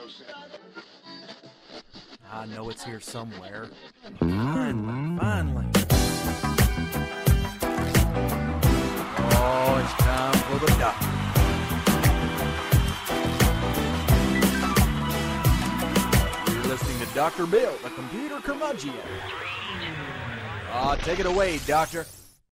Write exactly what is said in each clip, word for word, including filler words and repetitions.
I know it's here somewhere. Finally, finally. Oh, it's time for the doctor. You're listening to Doctor Bill, the computer curmudgeon. Ah, uh, take it away, Doctor.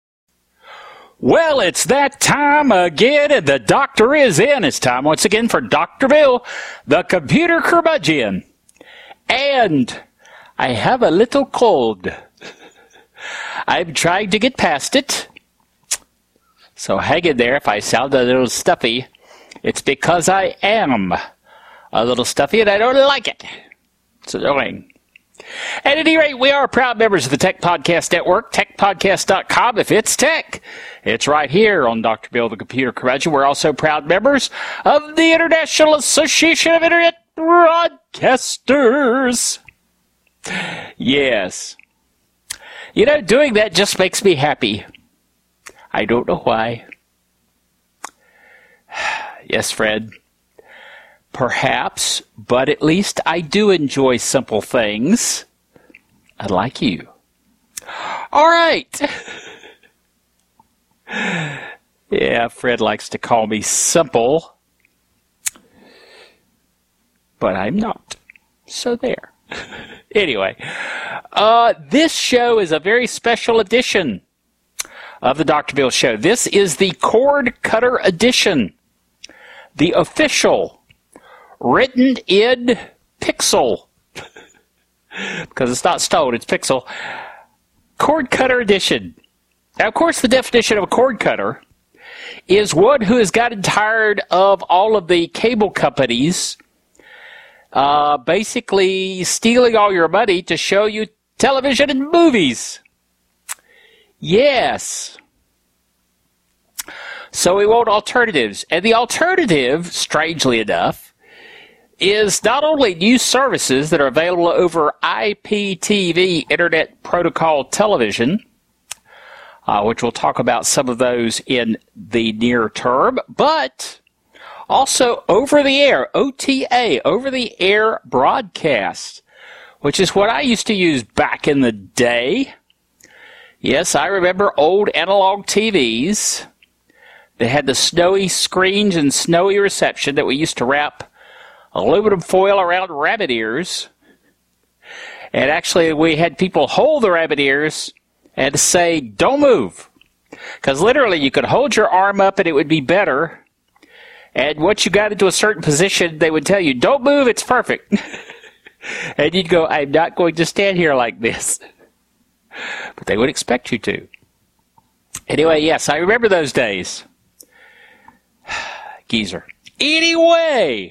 Well, it's that time again, and the doctor is in. It's time once again for Doctor Bill, the computer curmudgeon. And I have a little cold. I'm trying to get past it. So hang in there. If I sound a little stuffy, it's because I am a little stuffy and I don't like it. It's annoying. At any rate, we are proud members of the Tech Podcast Network, tech podcast dot com. If it's tech, it's right here on Doctor Bill, the computer curmudgeon. We're also proud members of the International Association of Internet Broadcasters. Yes. You know, doing that just makes me happy. I don't know why. Yes, Fred. Perhaps, but at least I do enjoy simple things. Unlike you. All right. Yeah, Fred likes to call me simple. But I'm not. So there. Anyway, uh, this show is a very special edition of the Doctor Bill Show. This is the Cord Cutter Edition. The official written in pixel, because it's not stone, it's pixel, cord cutter edition. Now, of course, the definition of a cord cutter is one who has gotten tired of all of the cable companies uh, basically stealing all your money to show you television and movies. Yes. So we want alternatives. And the alternative, strangely enough, is not only new services that are available over I P T V, Internet Protocol Television, uh, which we'll talk about some of those in the near term, but also over-the-air, O T A, over-the-air broadcast, which is what I used to use back in the day. Yes, I remember old analog T Vs that had the snowy screens and snowy reception that we used to wrap aluminum foil around rabbit ears. And actually, we had people hold the rabbit ears and say, don't move. Because literally, you could hold your arm up and it would be better. And once you got into a certain position, they would tell you, don't move, it's perfect. And you'd go, I'm not going to stand here like this. But they would expect you to. Anyway, yes, I remember those days. Geezer. Anyway,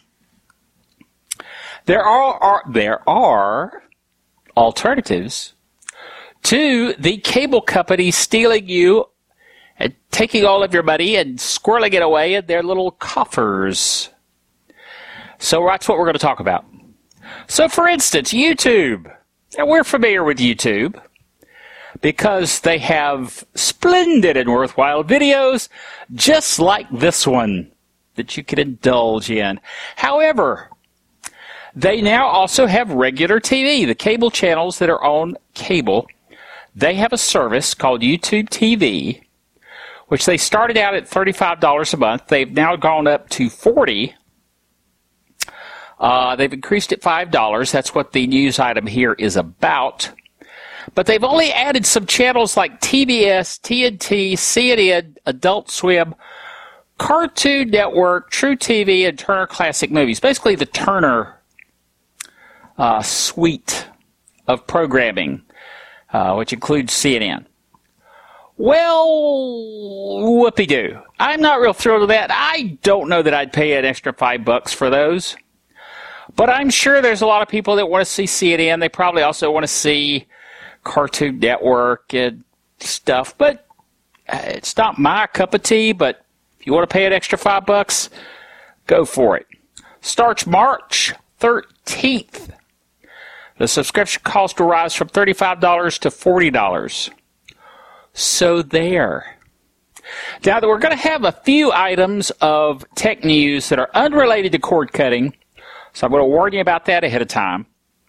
there are, are there are alternatives to the cable company stealing you and taking all of your money and squirreling it away in their little coffers. So that's what we're going to talk about. So, for instance, YouTube. Now, we're familiar with YouTube because they have splendid and worthwhile videos just like this one that you can indulge in. However, they now also have regular T V. The cable channels that are on cable, they have a service called YouTube T V, which they started out at thirty-five dollars a month. They've now gone up to forty dollars. Uh, they've increased it five dollars. That's what the news item here is about. But they've only added some channels like T B S, T N T, C N N, Adult Swim, Cartoon Network, True T V, and Turner Classic Movies. Basically the Turner uh, suite of programming, uh, which includes C N N. Well, whoopee-doo. I'm not real thrilled with that. I don't know that I'd pay an extra five bucks for those. But I'm sure there's a lot of people that want to see C N N. They probably also want to see Cartoon Network and stuff. But it's not my cup of tea. But if you want to pay an extra five bucks, go for it. Starts March thirteenth. The subscription cost will rise from thirty-five dollars to forty dollars. So there. Now, we're going to have a few items of tech news that are unrelated to cord cutting. So I'm going to warn you about that ahead of time,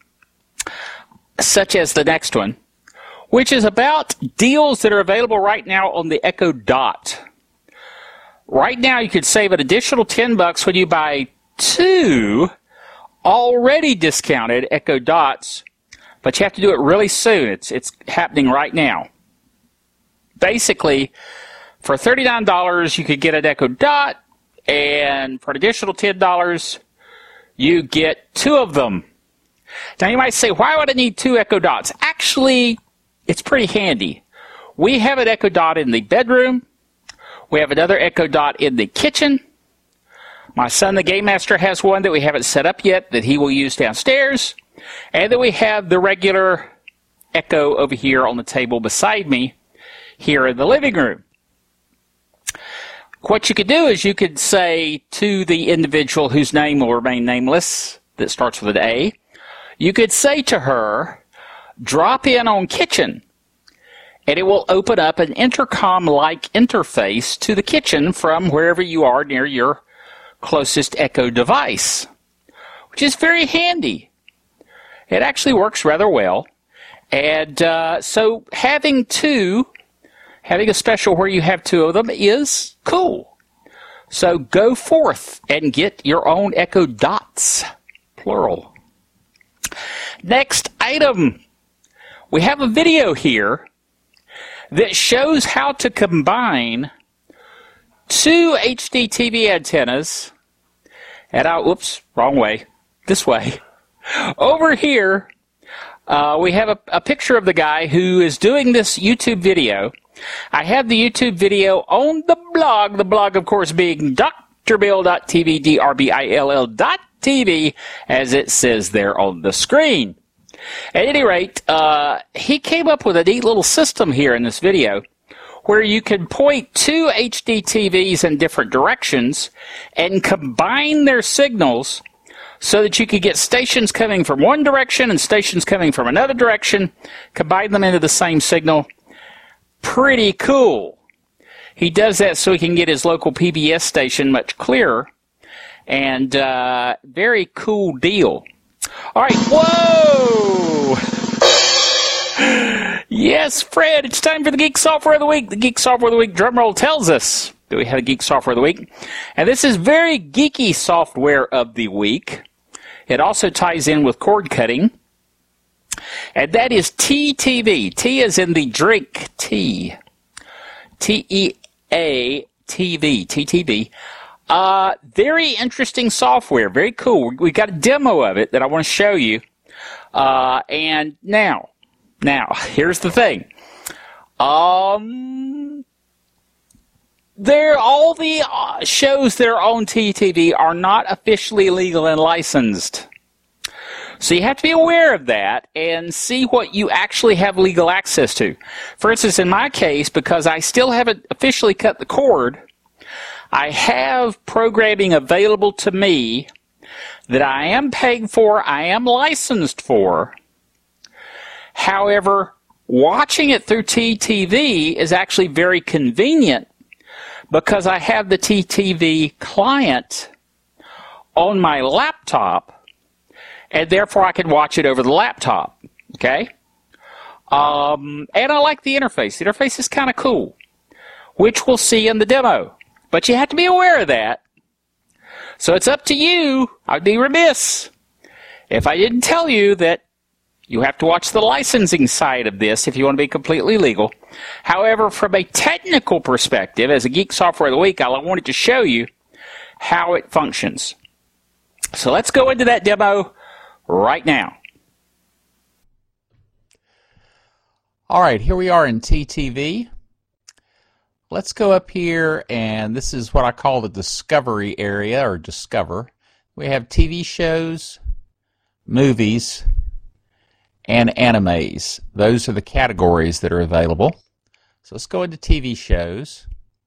such as the next one, which is about deals that are available right now on the Echo Dot. Right now, you could save an additional ten bucks when you buy two already discounted Echo Dots, but you have to do it really soon. It's it's happening right now. Basically, for thirty-nine dollars, you could get an Echo Dot, and for an additional ten dollars, you get two of them. Now, you might say, why would I need two Echo Dots? Actually, it's pretty handy. We have an Echo Dot in the bedroom. We have another Echo Dot in the kitchen. My son, the Game Master, has one that we haven't set up yet that he will use downstairs. And then we have the regular Echo over here on the table beside me here in the living room. What you could do is you could say to the individual whose name will remain nameless, that starts with an A, you could say to her, drop in on kitchen, and it will open up an intercom-like interface to the kitchen from wherever you are near your closest Echo device, which is very handy. It actually works rather well. And uh, so having two, having a special where you have two of them is cool. So go forth and get your own Echo Dots, plural. Next item. We have a video here that shows how to combine two H D T V antennas, and I, whoops, wrong way, this way. Over here, uh, we have a, a picture of the guy who is doing this YouTube video. I have the YouTube video on the blog, the blog, of course, being D R bill dot T V, D R B I L L dot T V, as it says there on the screen. At any rate, uh, he came up with a neat little system here in this video where you can point two H D T Vs in different directions and combine their signals so that you could get stations coming from one direction and stations coming from another direction, combine them into the same signal. Pretty cool. He does that so he can get his local P B S station much clearer, and uh, very cool deal. All right, whoa! Yes, Fred, it's time for the Geek Software of the Week. The Geek Software of the Week drumroll tells us that we have a Geek Software of the Week. And this is very geeky software of the week. It also ties in with cord cutting. And that is T T V. T is in the drink, T. T E A T V, T T V. Uh, very interesting software, very cool. We've got a demo of it that I want to show you. Uh, and now, now, here's the thing. Um, there, all the uh, shows that are on T T V are not officially legal and licensed. So you have to be aware of that and see what you actually have legal access to. For instance, in my case, because I still haven't officially cut the cord, I have programming available to me that I am paying for, I am licensed for. However, watching it through T T V is actually very convenient because I have the T T V client on my laptop, and therefore I can watch it over the laptop. Okay? Um, and I like the interface. The interface is kind of cool, which we'll see in the demo. But you have to be aware of that. So it's up to you. I'd be remiss if I didn't tell you that you have to watch the licensing side of this if you want to be completely legal. However, from a technical perspective, as a Geek Software of the Week, I wanted to show you how it functions. So let's go into that demo right now. All right, here we are in T T V. Let's go up here, and this is what I call the discovery area, or discover. We have T V shows, movies, and animes. Those are the categories that are available. So let's go into T V shows.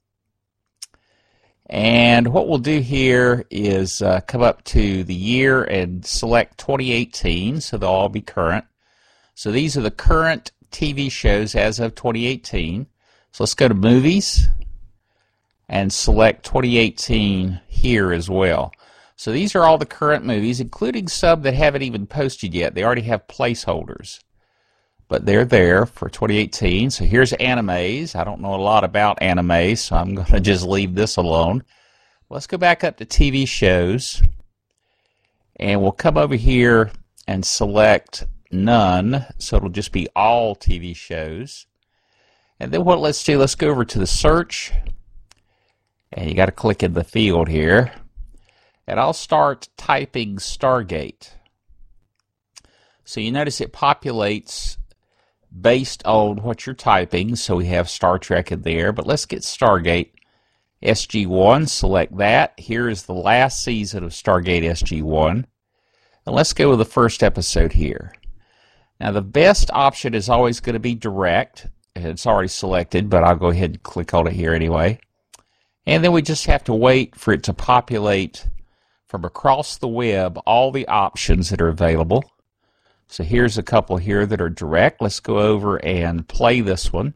And what we'll do here is uh, come up to the year and select twenty eighteen, so they'll all be current. So these are the current T V shows as of twenty eighteen. So let's go to movies and select twenty eighteen here as well. So these are all the current movies, including some that haven't even posted yet. They already have placeholders. But they're there for twenty eighteen. So here's animes. I don't know a lot about anime, so I'm going to just leave this alone. Let's go back up to T V shows. And we'll come over here and select none. So it'll just be all T V shows. And then what let's do, let's go over to the search. And you got to click in the field here. And I'll start typing Stargate. So you notice it populates based on what you're typing. So we have Star Trek in there. But let's get Stargate S G one. Select that. Here is the last season of Stargate S G one. And let's go with the first episode here. Now the best option is always going to be direct. It's already selected, but I'll go ahead and click on it here anyway. And then we just have to wait for it to populate from across the web all the options that are available. So here's a couple here that are direct. Let's go over and play this one.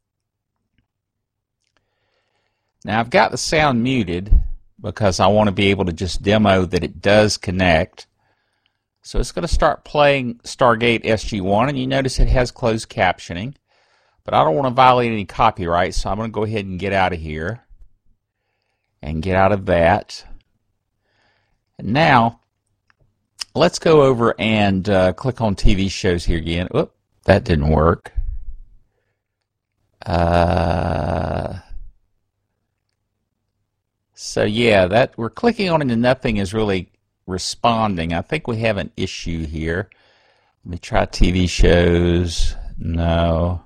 Now I've got the sound muted because I want to be able to just demo that it does connect. So it's going to start playing Stargate S G one, and you notice it has closed captioning. But I don't want to violate any copyright, so I'm going to go ahead and get out of here. And get out of that. And now, let's go over and uh, click on T V shows here again. Oop, that didn't work. Uh, so yeah, that we're clicking on it and nothing is really responding. I think we have an issue here. Let me try T V shows. No.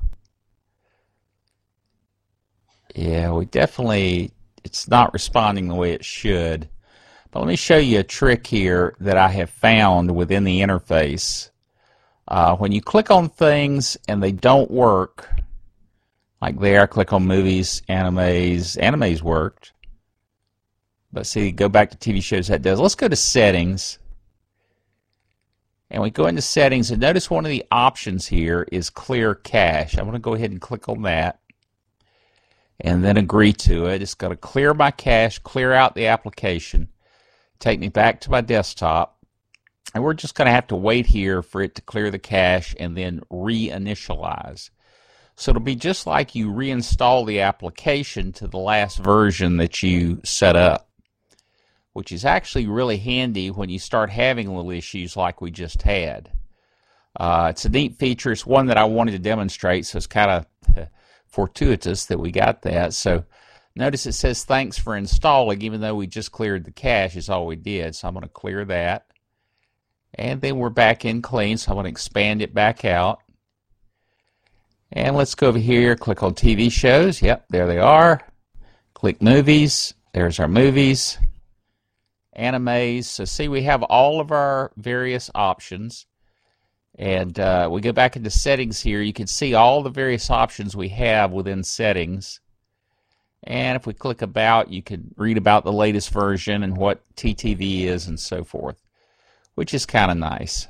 Yeah, we definitely, it's not responding the way it should. But let me show you a trick here that I have found within the interface. Uh, when you click on things and they don't work, like there, I click on movies, animes. Animes worked. But see, go back to T V shows, that does. Let's go to settings. And we go into settings, and notice one of the options here is clear cache. I'm going to go ahead and click on that. And then agree to it. It's going to clear my cache, clear out the application, take me back to my desktop, and we're just going to have to wait here for it to clear the cache and then reinitialize. So it'll be just like you reinstall the application to the last version that you set up, which is actually really handy when you start having little issues like we just had. Uh, it's a neat feature. It's one that I wanted to demonstrate, so it's kind of fortuitous that we got that. So notice it says thanks for installing, even though we just cleared the cache is all we did. So I'm going to clear that. And then we're back in clean, so I'm going to expand it back out. And let's go over here, click on T V shows. Yep, there they are. Click movies. There's our movies. Animes. So see, we have all of our various options. And uh, we go back into settings here. You can see all the various options we have within settings. And if we click about, you can read about the latest version and what T T V is and so forth, which is kind of nice.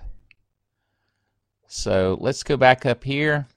So let's go back up here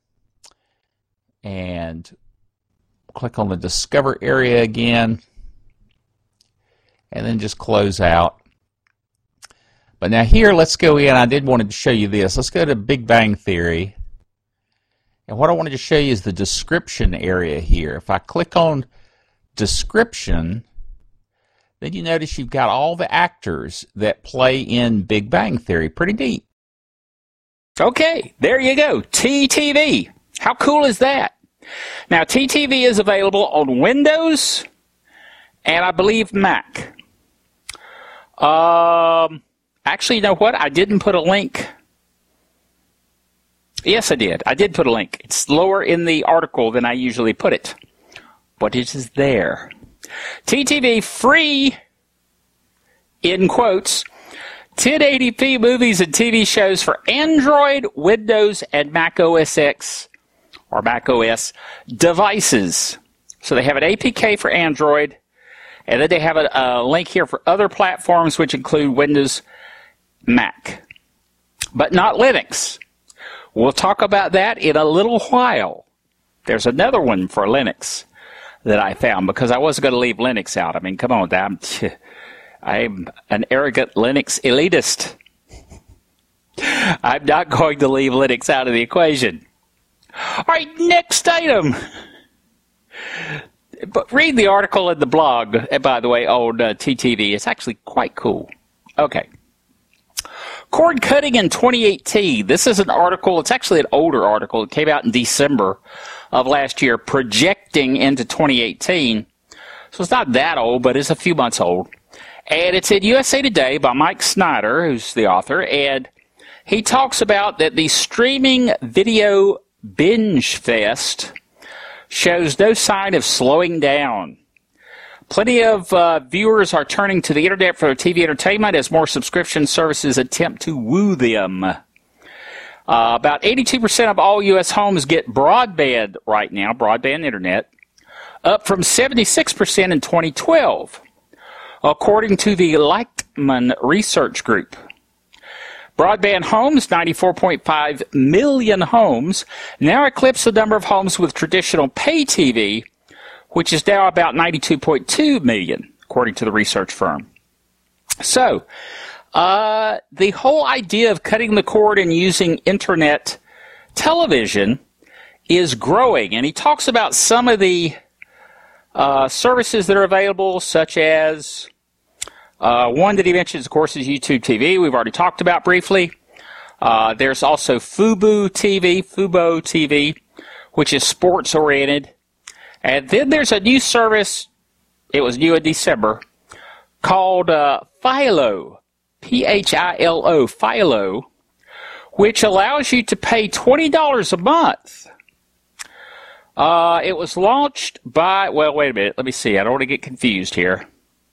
and click on the Discover area again. And then just close out. But now here, let's go in. I did wanted to show you this. Let's go to Big Bang Theory. And what I wanted to show you is the description area here. If I click on description, then you notice you've got all the actors that play in Big Bang Theory. Pretty neat. Okay, there you go. T T V. How cool is that? Now, T T V is available on Windows and I believe Mac. Um... Actually, you know what? I didn't put a link. Yes, I did. I did put a link. It's lower in the article than I usually put it. But it is there. T T V free, in quotes, ten eighty p movies and T V shows for Android, Windows, and Mac O S X, or Mac O S, devices. So they have an A P K for Android, and then they have a, a link here for other platforms, which include Windows, Mac, but not Linux. We'll talk about that in a little while. There's another one for Linux that I found because I wasn't going to leave Linux out. I mean, come on, I'm, I'm an arrogant Linux elitist. I'm not going to leave Linux out of the equation. All right, next item. But read the article in the blog, by the way, on uh, T T V. It's actually quite cool. Okay. Cord cutting in twenty eighteen. This is an article. It's actually an older article. It came out in December of last year, projecting into twenty eighteen. So it's not that old, but it's a few months old. And it's in U S A Today by Mike Snyder, who's the author. And he talks about that the streaming video binge fest shows no sign of slowing down. Plenty of uh, viewers are turning to the internet for their T V entertainment as more subscription services attempt to woo them. Uh, about eighty-two percent of all U S homes get broadband right now, broadband internet, up from seventy-six percent in twenty twelve, according to the Leichtman Research Group. Broadband homes, ninety-four point five million homes, now eclipse the number of homes with traditional pay T V, which is now about ninety-two point two million, according to the research firm. So, uh, the whole idea of cutting the cord and using internet television is growing, and he talks about some of the uh, services that are available, such as Uh, one that he mentions, of course, is YouTube T V. We've already talked about briefly. Uh, there's also Fubo T V, Fubo T V, which is sports-oriented. And then there's a new service, it was new in December, called uh, Philo, P H I L O, Philo, which allows you to pay twenty dollars a month. Uh, it was launched by, well, wait a minute, let me see, I don't want to get confused here.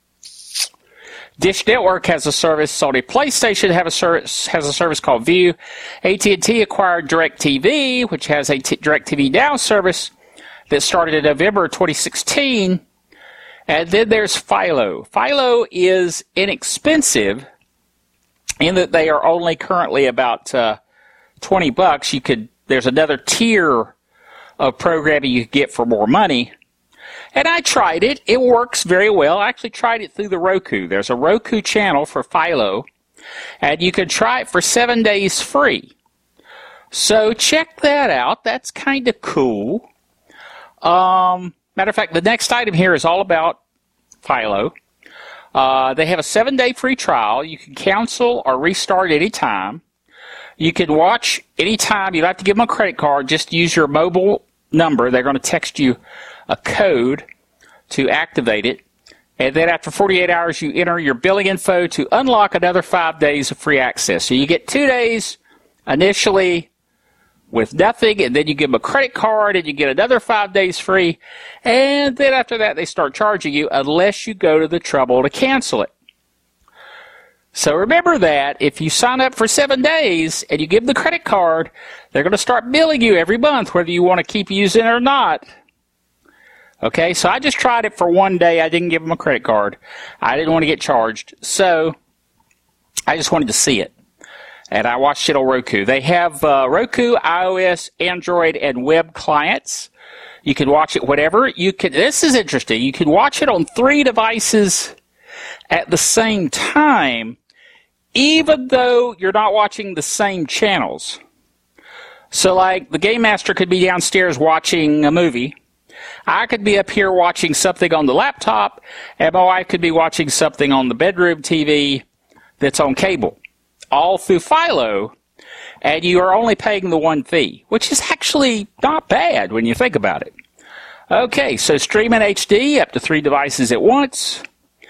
Dish Network has a service. Sony PlayStation have a service, has a service called View. A T and T acquired DirecTV, which has a T- DirecTV Now service that started in November twenty sixteen. And then there's Philo. Philo is inexpensive in that they are only currently about uh, twenty bucks. You could there's another tier of programming you could get for more money. And I tried it. It works very well. I actually tried it through the Roku. There's a Roku channel for Philo, and you can try it for seven days free. So check that out. That's kind of cool. Um, matter of fact, the next item here is all about Philo. Uh, they have a seven-day free trial. You can cancel or restart anytime. You can watch anytime. You don't have to give them a credit card. Just use your mobile number. They're going to text you a code to activate it, and then after forty-eight hours you enter your billing info to unlock another five days of free access. So you get two days initially with nothing, and then you give them a credit card and you get another five days free, and then after that they start charging you unless you go to the trouble to cancel it. So remember that if you sign up for seven days and you give them the credit card, they're going to start billing you every month whether you want to keep using it or not. Okay, so I just tried it for one day. I didn't give them a credit card. I didn't want to get charged. So I just wanted to see it. And I watched it on Roku. They have uh, Roku, iOS, Android, and web clients. You can watch it whatever. You can. This is interesting. You can watch it on three devices at the same time, even though you're not watching the same channels. So like the Game Master could be downstairs watching a movie. I could be up here watching something on the laptop, and my wife could be watching something on the bedroom T V that's on cable, all through Philo, and you are only paying the one fee, which is actually not bad when you think about it. Okay, so stream in H D up to three devices at once.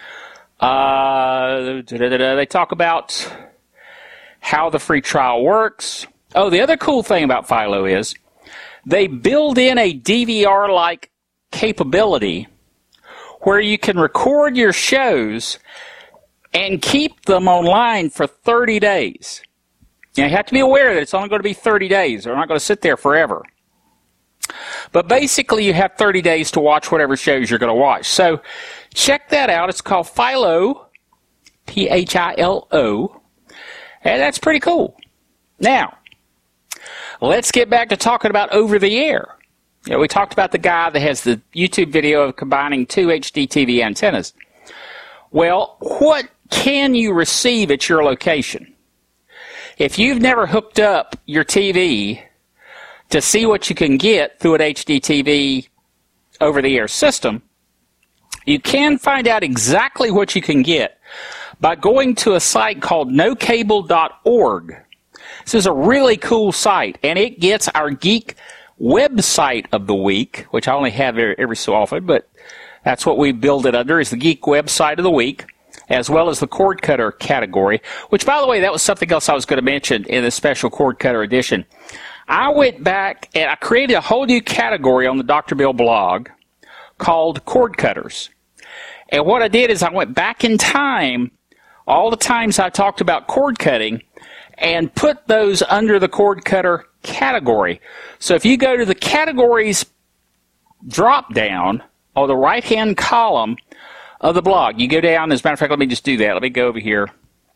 Uh, they talk about how the free trial works. Oh, the other cool thing about Philo is they build in a D V R-like capability where you can record your shows and keep them online for thirty days. Now, you have to be aware that it's only going to be thirty days. They're not going to sit there forever. But basically, you have thirty days to watch whatever shows you're going to watch. So check that out. It's called Philo, P H I L O, and that's pretty cool. Now, let's get back to talking about over-the-air. You know, we talked about the guy that has the YouTube video of combining two H D T V antennas. Well, what can you receive at your location? If you've never hooked up your T V to see what you can get through an H D T V over-the-air system, you can find out exactly what you can get by going to a site called no cable dot org. This is a really cool site, and it gets our geek website of the week, which I only have every so often, but that's what we build it under, is the geek website of the week, as well as the cord cutter category, which, by the way, that was something else I was going to mention in the special cord cutter edition. I went back and I created a whole new category on the Doctor Bill blog called cord cutters. And what I did is I went back in time, all the times I talked about cord cutting, and put those under the cord cutter category. So if you go to the categories drop down on the right-hand column of the blog, you go down, as a matter of fact, let me just do that. Let me go over here.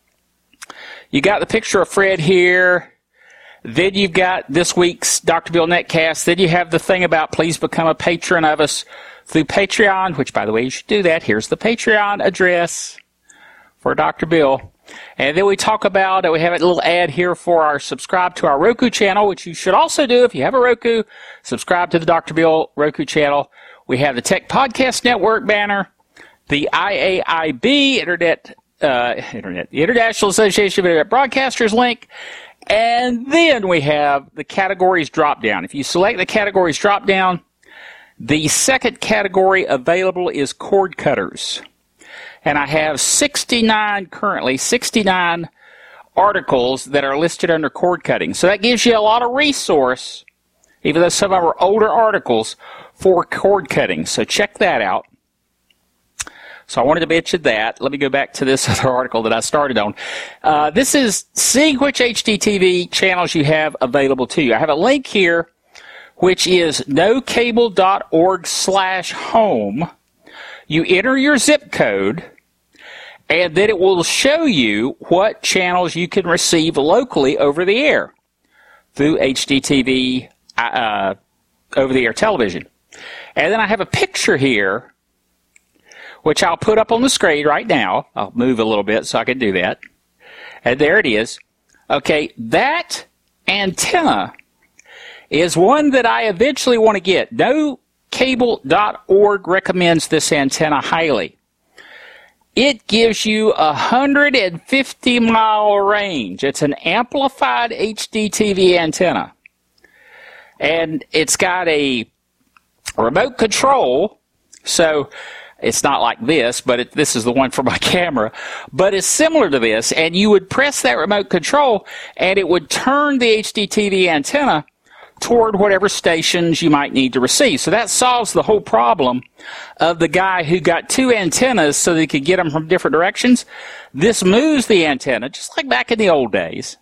You got the picture of Fred here. Then you've got this week's Doctor Bill Netcast. Then you have the thing about please become a patron of us through Patreon, which, by the way, you should do that. Here's the Patreon address for Doctor Bill. And then we talk about, we have a little ad here for our subscribe to our Roku channel, which you should also do if you have a Roku. Subscribe to the Doctor Bill Roku channel. We have the Tech Podcast Network banner, the I A I B, Internet, uh, Internet, the International Association of Internet Broadcasters link, and then we have the categories drop down. If you select the categories drop down, the second category available is cord cutters. And I have sixty-nine currently, sixty-nine articles that are listed under cord cutting. So that gives you a lot of resource, even though some of them are older articles, for cord cutting. So check that out. So I wanted to mention that. Let me go back to this other article that I started on. Uh, this is seeing which H D T V channels you have available to you. I have a link here, which is no cable dot org slash home. You enter your zip code, and then it will show you what channels you can receive locally over the air through H D T V uh, over the air television. And then I have a picture here, which I'll put up on the screen right now. I'll move a little bit so I can do that. And there it is. Okay, that antenna is one that I eventually want to get. no cable dot org recommends this antenna highly. It gives you a one hundred fifty mile range. It's an amplified H D T V antenna. And it's got a remote control, so it's not like this, but it, this is the one for my camera. But it's similar to this, and you would press that remote control, and it would turn the H D T V antenna toward whatever stations you might need to receive. So that solves the whole problem of the guy who got two antennas so that he could get them from different directions. This moves the antenna, just like back in the old days,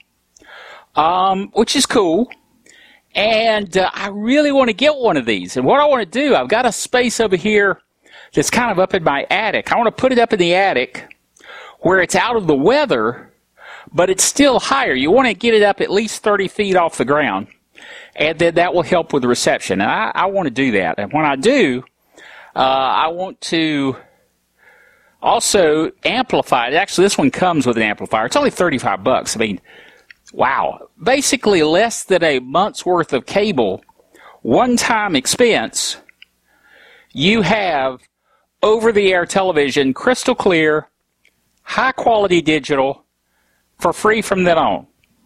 um, which is cool. And uh, I really want to get one of these. And what I want to do, I've got a space over here that's kind of up in my attic. I want to put it up in the attic where it's out of the weather, but it's still higher. You want to get it up at least thirty feet off the ground, and then that will help with the reception. And I, I want to do that. And when I do, uh, I want to also amplify it. Actually, this one comes with an amplifier. It's only thirty-five bucks. I mean, wow. Basically less than a month's worth of cable, one-time expense. You have over-the-air television, crystal clear, high-quality digital, for free from then on.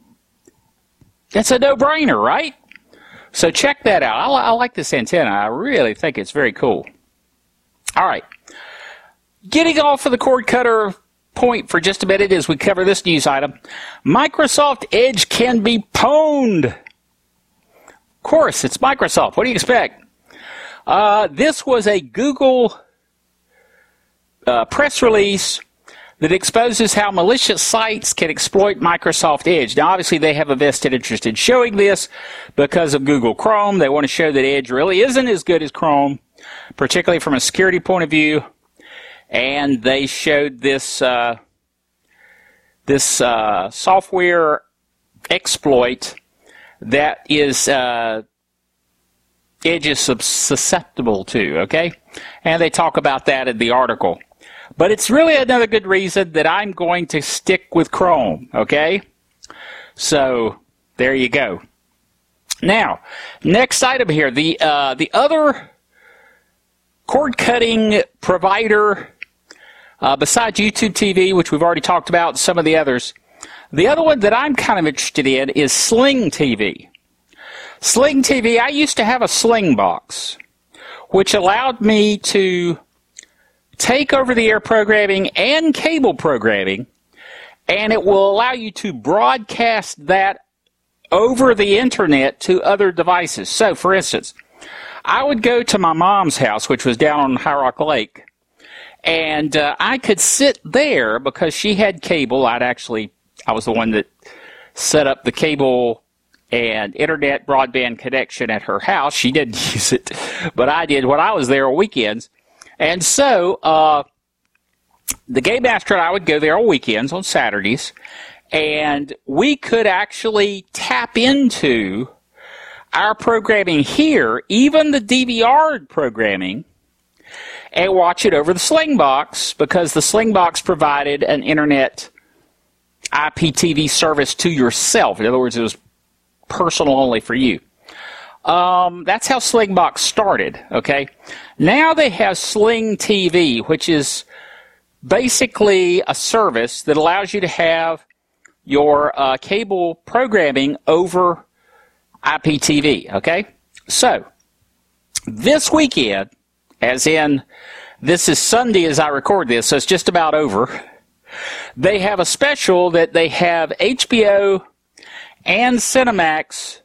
It's a no-brainer, right? So check that out. I, I like this antenna. I really think it's very cool. All right. Getting off of the cord cutter point for just a minute as we cover this news item. Microsoft Edge can be pwned. Of course, it's Microsoft. What do you expect? Uh, this was a Google uh, press release that exposes how malicious sites can exploit Microsoft Edge. Now, obviously, they have a vested interest in showing this because of Google Chrome. They want to show that Edge really isn't as good as Chrome, particularly from a security point of view. And they showed this uh, this uh, software exploit that is uh, Edge is susceptible to, okay? And they talk about that in the article. But it's really another good reason that I'm going to stick with Chrome, okay? So, there you go. Now, next item here, the uh, the other cord-cutting provider, uh, besides YouTube T V, which we've already talked about, some of the others, the other one that I'm kind of interested in is Sling T V. Sling T V, I used to have a Sling box, which allowed me to take over-the-air programming and cable programming, and it will allow you to broadcast that over the internet to other devices. So, for instance, I would go to my mom's house, which was down on High Rock Lake, and uh, I could sit there because she had cable. I'd actually, I was the one that set up the cable and internet broadband connection at her house. She didn't use it, but I did when I was there on weekends. And so, uh, the Game Master and I would go there on weekends, on Saturdays, and we could actually tap into our programming here, even the D V R programming, and watch it over the Slingbox, because the Slingbox provided an internet I P T V service to yourself. In other words, it was personal only for you. Um, that's how Slingbox started, okay? Now they have Sling T V, which is basically a service that allows you to have your uh, cable programming over I P T V, okay? So, this weekend, as in, this is Sunday as I record this, so it's just about over, they have a special that they have H B O and Cinemax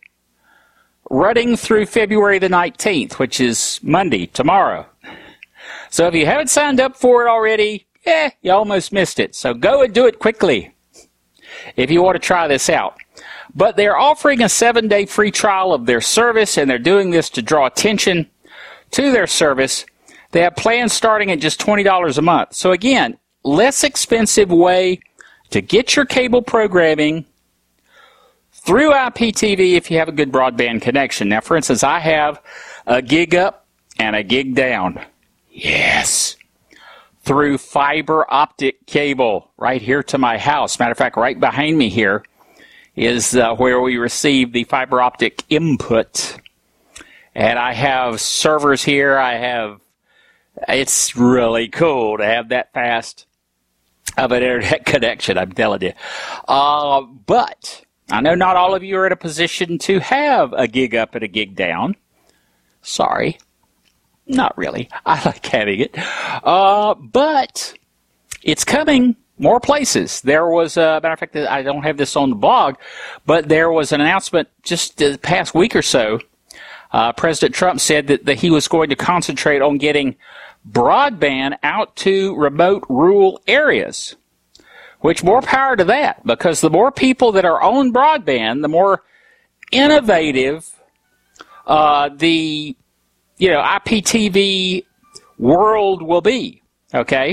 running through February the nineteenth, which is Monday, tomorrow. So if you haven't signed up for it already, eh, you almost missed it. So go and do it quickly if you want to try this out. But they're offering a seven-day free trial of their service, and they're doing this to draw attention to their service. They have plans starting at just twenty dollars a month. So again, less expensive way to get your cable programming through I P T V if you have a good broadband connection. Now, for instance, I have a gig up and a gig down. Yes. Through fiber optic cable right here to my house. Matter of fact, right behind me here is uh, where we receive the fiber optic input. And I have servers here. I have, it's really cool to have that fast of an internet connection, I'm telling you. Uh, but I know not all of you are in a position to have a gig up and a gig down. Sorry. Not really. I like having it. Uh, but it's coming more places. There was, a matter of fact, I don't have this on the blog, but there was an announcement just the past week or so. Uh, President Trump said that, that he was going to concentrate on getting broadband out to remote rural areas. Which, more power to that, because the more people that are on broadband, the more innovative uh, the you know I P T V world will be. Okay,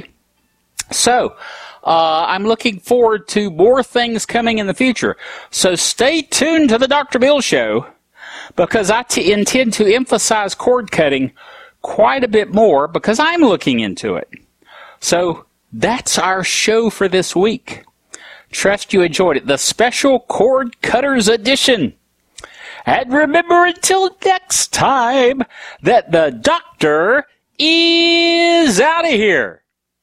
so uh, I'm looking forward to more things coming in the future. So stay tuned to the Doctor Bill Show, because I t- intend to emphasize cord cutting quite a bit more, because I'm looking into it. So that's our show for this week. Trust you enjoyed it. The special Cord Cutters edition. And remember, until next time, that the Doctor is out of here.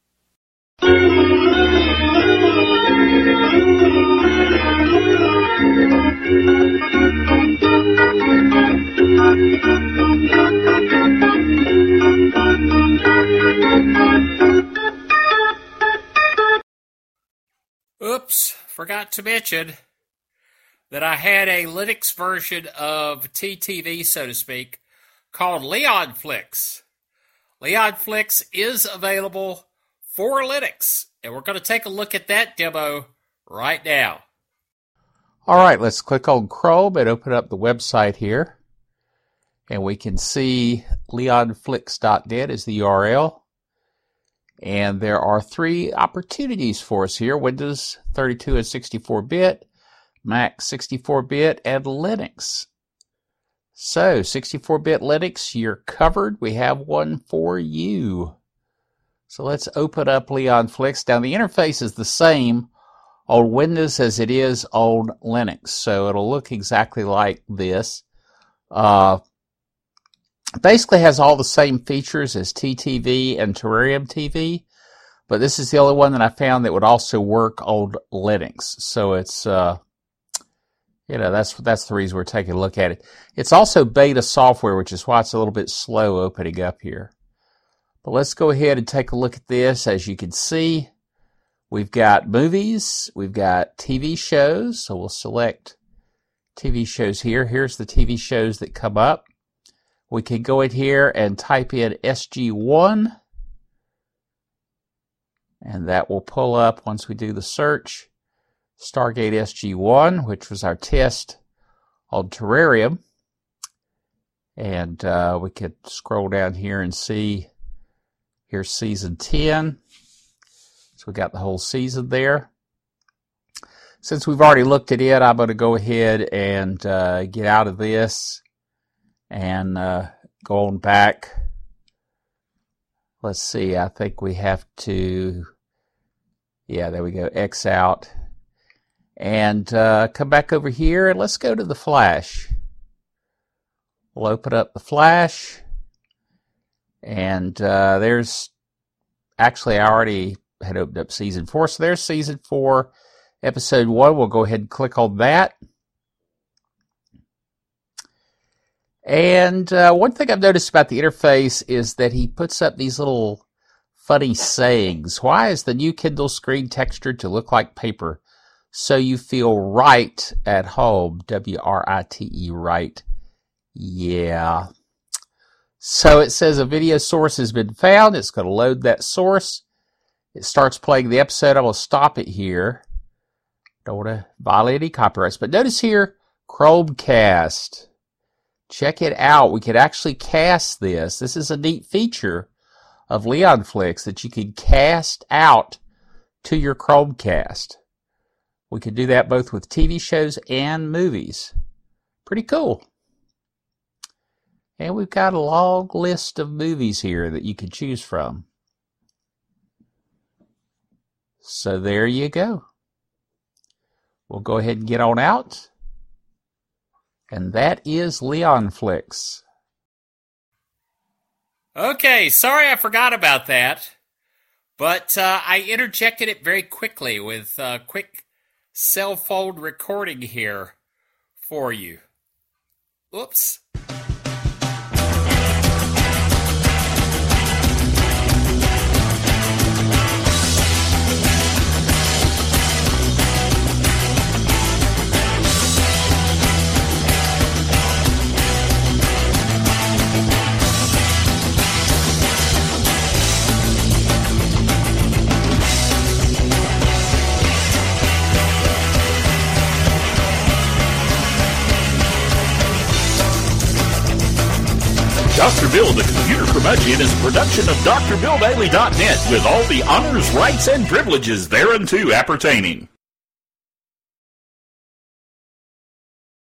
Oops, forgot to mention that I had a Linux version of T T V, so to speak, called LeonFlix. LeonFlix is available for Linux, and we're going to take a look at that demo right now. All right, let's click on Chrome and open up the website here. And we can see leonflix dot net is the U R L. And there are three opportunities for us here: Windows thirty-two and sixty-four bit, Mac sixty-four bit, and Linux. So, sixty-four bit Linux, you're covered. We have one for you. So let's open up Leonflix. Now the interface is the same on Windows as it is on Linux, so it'll look exactly like this. Uh, basically has all the same features as T T V and Terrarium T V, but this is the only one that I found that would also work on Linux. So it's, uh, you know, that's that's the reason we're taking a look at it. It's also beta software, which is why it's a little bit slow opening up here. But let's go ahead and take a look at this. As you can see, we've got movies, we've got T V shows, so we'll select T V shows here. Here's the T V shows that come up. We can go in here and type in S G one, and that will pull up once we do the search. Stargate S G one, which was our test on Terrarium. And uh, we could scroll down here and see, here's season ten. So we got the whole season there. Since we've already looked at it, I'm going to go ahead and uh, get out of this and uh, go on back. Let's see, I think we have to, yeah, there we go, X out. And uh, come back over here and let's go to the Flash. We'll open up the Flash. And uh, there's, actually I already had opened up season four. So there's season four, episode one. We'll go ahead and click on that. And uh, one thing I've noticed about the interface is that he puts up these little funny sayings. Why is the new Kindle screen textured to look like paper? So you feel right at home. W R I T E, right. Yeah. So it says a video source has been found. It's going to load that source. It starts playing the episode. I will stop it here. Don't want to violate any copyrights. But notice here, Chromecast. Check it out. We could actually cast this. This is a neat feature of Leonflix that you can cast out to your Chromecast. We could do that both with T V shows and movies. Pretty cool. And we've got a long list of movies here that you can choose from. So there you go. We'll go ahead and get on out. And that is Leonflix. Okay, sorry I forgot about that. But uh, I interjected it very quickly with a quick cell phone recording here for you. Oops. Doctor Bill, the Computer Curmudgeon, is a production of D R Bill Daily dot net with all the honors, rights, and privileges thereunto appertaining.